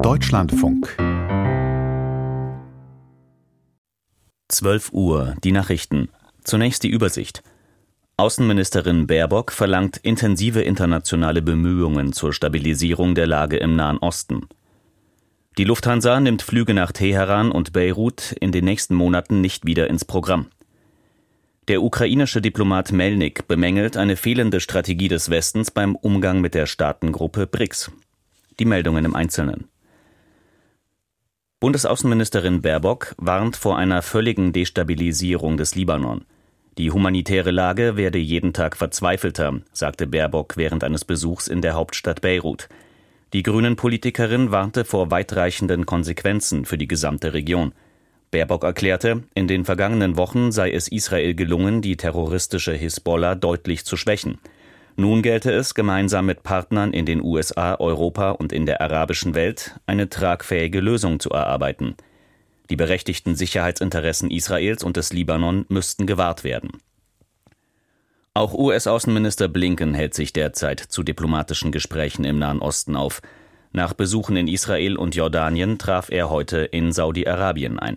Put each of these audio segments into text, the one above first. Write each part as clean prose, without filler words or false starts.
Deutschlandfunk 12 Uhr, die Nachrichten. Zunächst die Übersicht. Außenministerin Baerbock verlangt intensive internationale Bemühungen zur Stabilisierung der Lage im Nahen Osten. Die Lufthansa nimmt Flüge nach Teheran und Beirut in den nächsten Monaten nicht wieder ins Programm. Der ukrainische Diplomat Melnik bemängelt eine fehlende Strategie des Westens beim Umgang mit der Staatengruppe BRICS. Die Meldungen im Einzelnen. Bundesaußenministerin Baerbock warnt vor einer völligen Destabilisierung des Libanon. Die humanitäre Lage werde jeden Tag verzweifelter, sagte Baerbock während eines Besuchs in der Hauptstadt Beirut. Die Grünen-Politikerin warnte vor weitreichenden Konsequenzen für die gesamte Region. Baerbock erklärte, in den vergangenen Wochen sei es Israel gelungen, die terroristische Hisbollah deutlich zu schwächen. Nun gelte es, gemeinsam mit Partnern in den USA, Europa und in der arabischen Welt eine tragfähige Lösung zu erarbeiten. Die berechtigten Sicherheitsinteressen Israels und des Libanon müssten gewahrt werden. Auch US-Außenminister Blinken hält sich derzeit zu diplomatischen Gesprächen im Nahen Osten auf. Nach Besuchen in Israel und Jordanien traf er heute in Saudi-Arabien ein.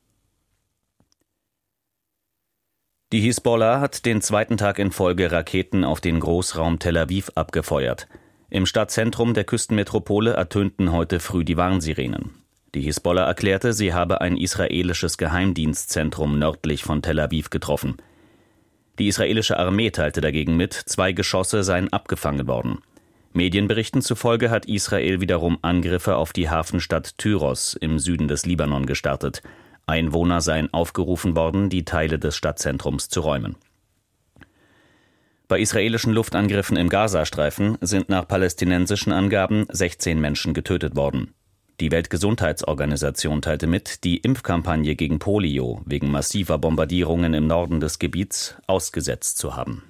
Die Hisbollah hat den zweiten Tag in Folge Raketen auf den Großraum Tel Aviv abgefeuert. Im Stadtzentrum der Küstenmetropole ertönten heute früh die Warnsirenen. Die Hisbollah erklärte, sie habe ein israelisches Geheimdienstzentrum nördlich von Tel Aviv getroffen. Die israelische Armee teilte dagegen mit, 2 Geschosse seien abgefangen worden. Medienberichten zufolge hat Israel wiederum Angriffe auf die Hafenstadt Tyros im Süden des Libanon gestartet. Einwohner seien aufgerufen worden, die Teile des Stadtzentrums zu räumen. Bei israelischen Luftangriffen im Gazastreifen sind nach palästinensischen Angaben 16 Menschen getötet worden. Die Weltgesundheitsorganisation teilte mit, die Impfkampagne gegen Polio wegen massiver Bombardierungen im Norden des Gebiets ausgesetzt zu haben.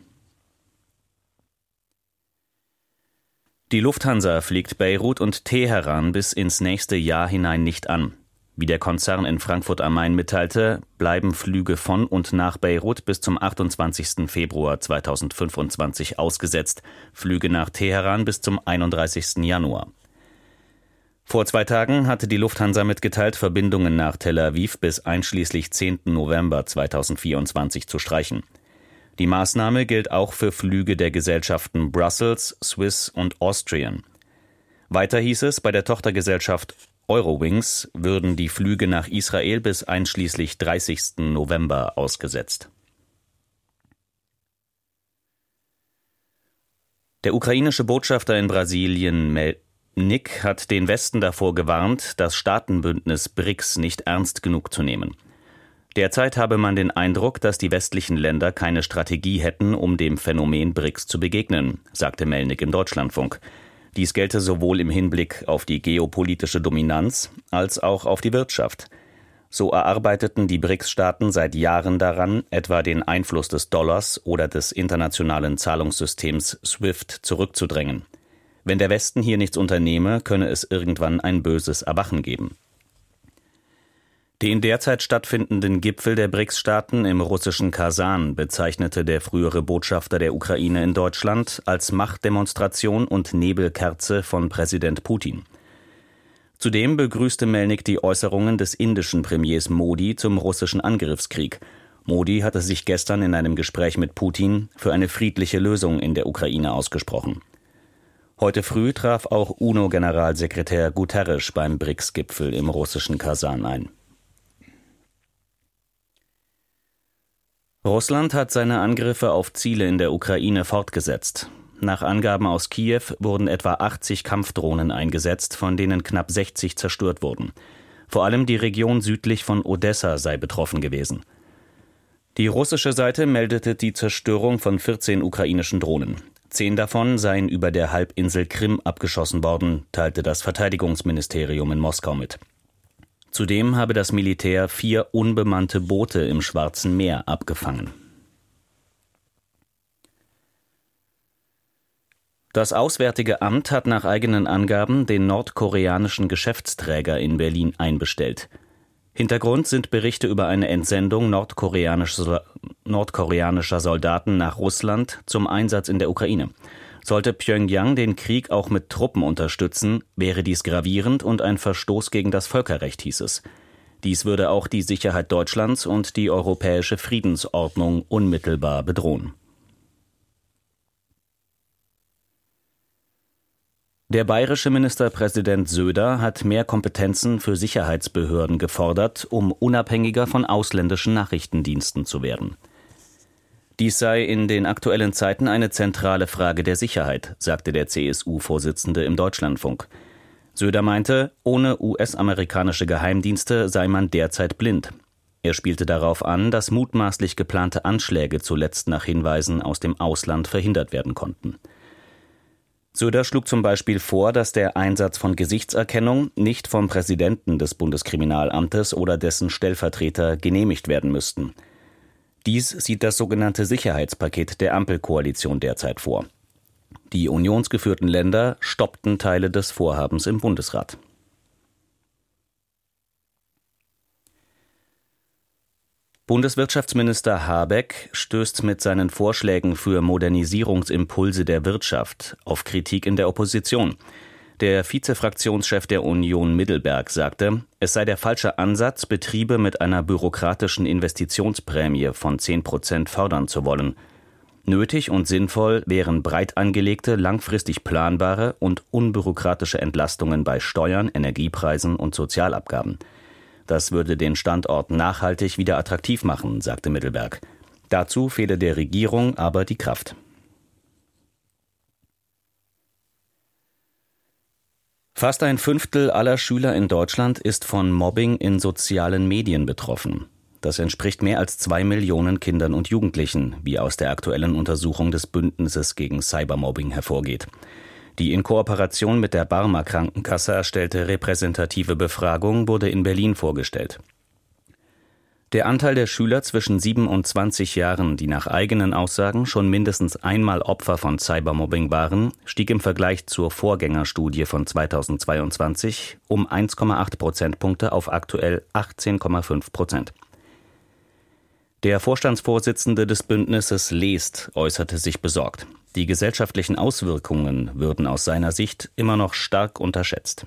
Die Lufthansa fliegt Beirut und Teheran bis ins nächste Jahr hinein nicht an. Wie der Konzern in Frankfurt am Main mitteilte, bleiben Flüge von und nach Beirut bis zum 28. Februar 2025 ausgesetzt, Flüge nach Teheran bis zum 31. Januar. Vor 2 Tagen hatte die Lufthansa mitgeteilt, Verbindungen nach Tel Aviv bis einschließlich 10. November 2024 zu streichen. Die Maßnahme gilt auch für Flüge der Gesellschaften Brussels, Swiss und Austrian. Weiter hieß es, bei der Tochtergesellschaft Eurowings würden die Flüge nach Israel bis einschließlich 30. November ausgesetzt. Der ukrainische Botschafter in Brasilien Melnik hat den Westen davor gewarnt, das Staatenbündnis BRICS nicht ernst genug zu nehmen. Derzeit habe man den Eindruck, dass die westlichen Länder keine Strategie hätten, um dem Phänomen BRICS zu begegnen, sagte Melnik im Deutschlandfunk. Dies gelte sowohl im Hinblick auf die geopolitische Dominanz als auch auf die Wirtschaft. So erarbeiteten die BRICS-Staaten seit Jahren daran, etwa den Einfluss des Dollars oder des internationalen Zahlungssystems SWIFT zurückzudrängen. Wenn der Westen hier nichts unternehme, könne es irgendwann ein böses Erwachen geben. Den derzeit stattfindenden Gipfel der BRICS-Staaten im russischen Kasan bezeichnete der frühere Botschafter der Ukraine in Deutschland als Machtdemonstration und Nebelkerze von Präsident Putin. Zudem begrüßte Melnik die Äußerungen des indischen Premiers Modi zum russischen Angriffskrieg. Modi hatte sich gestern in einem Gespräch mit Putin für eine friedliche Lösung in der Ukraine ausgesprochen. Heute früh traf auch UNO-Generalsekretär Guterres beim BRICS-Gipfel im russischen Kasan ein. Russland hat seine Angriffe auf Ziele in der Ukraine fortgesetzt. Nach Angaben aus Kiew wurden etwa 80 Kampfdrohnen eingesetzt, von denen knapp 60 zerstört wurden. Vor allem die Region südlich von Odessa sei betroffen gewesen. Die russische Seite meldete die Zerstörung von 14 ukrainischen Drohnen. 10 davon seien über der Halbinsel Krim abgeschossen worden, teilte das Verteidigungsministerium in Moskau mit. Zudem habe das Militär 4 unbemannte Boote im Schwarzen Meer abgefangen. Das Auswärtige Amt hat nach eigenen Angaben den nordkoreanischen Geschäftsträger in Berlin einbestellt. Hintergrund sind Berichte über eine Entsendung nordkoreanischer Soldaten nach Russland zum Einsatz in der Ukraine. Sollte Pjöngjang den Krieg auch mit Truppen unterstützen, wäre dies gravierend und ein Verstoß gegen das Völkerrecht, hieß es. Dies würde auch die Sicherheit Deutschlands und die europäische Friedensordnung unmittelbar bedrohen. Der bayerische Ministerpräsident Söder hat mehr Kompetenzen für Sicherheitsbehörden gefordert, um unabhängiger von ausländischen Nachrichtendiensten zu werden. Dies sei in den aktuellen Zeiten eine zentrale Frage der Sicherheit, sagte der CSU-Vorsitzende im Deutschlandfunk. Söder meinte, ohne US-amerikanische Geheimdienste sei man derzeit blind. Er spielte darauf an, dass mutmaßlich geplante Anschläge zuletzt nach Hinweisen aus dem Ausland verhindert werden konnten. Söder schlug zum Beispiel vor, dass der Einsatz von Gesichtserkennung nicht vom Präsidenten des Bundeskriminalamtes oder dessen Stellvertreter genehmigt werden müssten. Dies sieht das sogenannte Sicherheitspaket der Ampelkoalition derzeit vor. Die unionsgeführten Länder stoppten Teile des Vorhabens im Bundesrat. Bundeswirtschaftsminister Habeck stößt mit seinen Vorschlägen für Modernisierungsimpulse der Wirtschaft auf Kritik in der Opposition. Der Vizefraktionschef der Union Middelberg sagte, es sei der falsche Ansatz, Betriebe mit einer bürokratischen Investitionsprämie von 10% fördern zu wollen. Nötig und sinnvoll wären breit angelegte, langfristig planbare und unbürokratische Entlastungen bei Steuern, Energiepreisen und Sozialabgaben. Das würde den Standort nachhaltig wieder attraktiv machen, sagte Middelberg. Dazu fehle der Regierung aber die Kraft. Fast ein Fünftel aller Schüler in Deutschland ist von Mobbing in sozialen Medien betroffen. Das entspricht mehr als 2 Millionen Kindern und Jugendlichen, wie aus der aktuellen Untersuchung des Bündnisses gegen Cybermobbing hervorgeht. Die in Kooperation mit der Barmer Krankenkasse erstellte repräsentative Befragung wurde in Berlin vorgestellt. Der Anteil der Schüler zwischen 7 und 20 Jahren, die nach eigenen Aussagen schon mindestens einmal Opfer von Cybermobbing waren, stieg im Vergleich zur Vorgängerstudie von 2022 um 1,8 Prozentpunkte auf aktuell 18,5%. Der Vorstandsvorsitzende des Bündnisses Leest äußerte sich besorgt. Die gesellschaftlichen Auswirkungen würden aus seiner Sicht immer noch stark unterschätzt.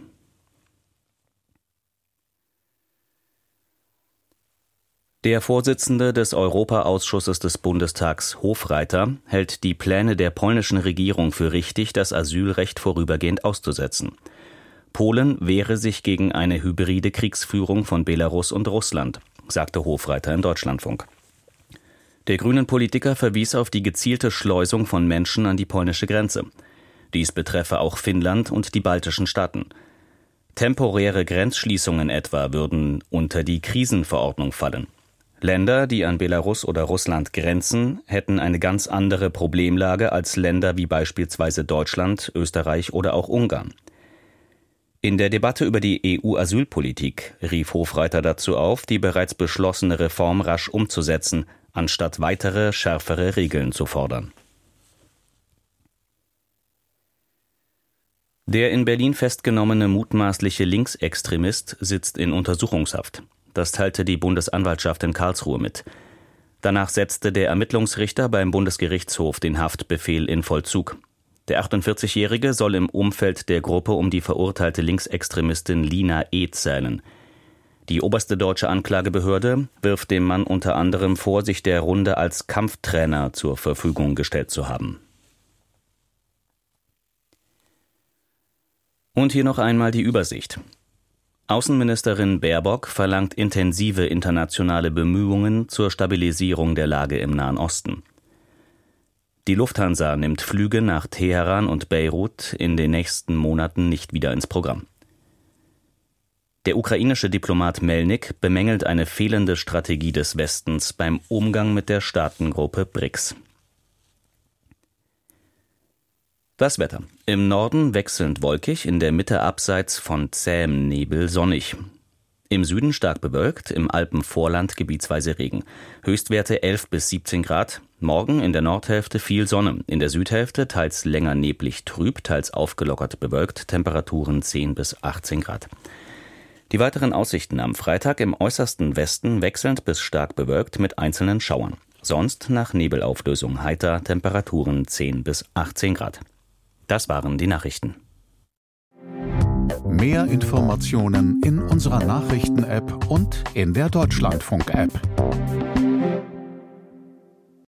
Der Vorsitzende des Europaausschusses des Bundestags, Hofreiter, hält die Pläne der polnischen Regierung für richtig, das Asylrecht vorübergehend auszusetzen. Polen wehre sich gegen eine hybride Kriegsführung von Belarus und Russland, sagte Hofreiter im Deutschlandfunk. Der grünen Politiker verwies auf die gezielte Schleusung von Menschen an die polnische Grenze. Dies betreffe auch Finnland und die baltischen Staaten. Temporäre Grenzschließungen etwa würden unter die Krisenverordnung fallen. Länder, die an Belarus oder Russland grenzen, hätten eine ganz andere Problemlage als Länder wie beispielsweise Deutschland, Österreich oder auch Ungarn. In der Debatte über die EU-Asylpolitik rief Hofreiter dazu auf, die bereits beschlossene Reform rasch umzusetzen, anstatt weitere, schärfere Regeln zu fordern. Der in Berlin festgenommene mutmaßliche Linksextremist sitzt in Untersuchungshaft. Das teilte die Bundesanwaltschaft in Karlsruhe mit. Danach setzte der Ermittlungsrichter beim Bundesgerichtshof den Haftbefehl in Vollzug. Der 48-Jährige soll im Umfeld der Gruppe um die verurteilte Linksextremistin Lina E. zählen. Die oberste deutsche Anklagebehörde wirft dem Mann unter anderem vor, sich der Runde als Kampftrainer zur Verfügung gestellt zu haben. Und hier noch einmal die Übersicht. Außenministerin Baerbock verlangt intensive internationale Bemühungen zur Stabilisierung der Lage im Nahen Osten. Die Lufthansa nimmt Flüge nach Teheran und Beirut in den nächsten Monaten nicht wieder ins Programm. Der ukrainische Diplomat Melnik bemängelt eine fehlende Strategie des Westens beim Umgang mit der Staatengruppe BRICS. Das Wetter. Im Norden wechselnd wolkig, in der Mitte abseits von zähem Nebel sonnig. Im Süden stark bewölkt, im Alpenvorland gebietsweise Regen. Höchstwerte 11 bis 17 Grad. Morgen in der Nordhälfte viel Sonne, in der Südhälfte teils länger neblig trüb, teils aufgelockert bewölkt, Temperaturen 10 bis 18 Grad. Die weiteren Aussichten am Freitag im äußersten Westen wechselnd bis stark bewölkt mit einzelnen Schauern. Sonst nach Nebelauflösung heiter, Temperaturen 10 bis 18 Grad. Das waren die Nachrichten. Mehr Informationen in unserer Nachrichten-App und in der Deutschlandfunk-App.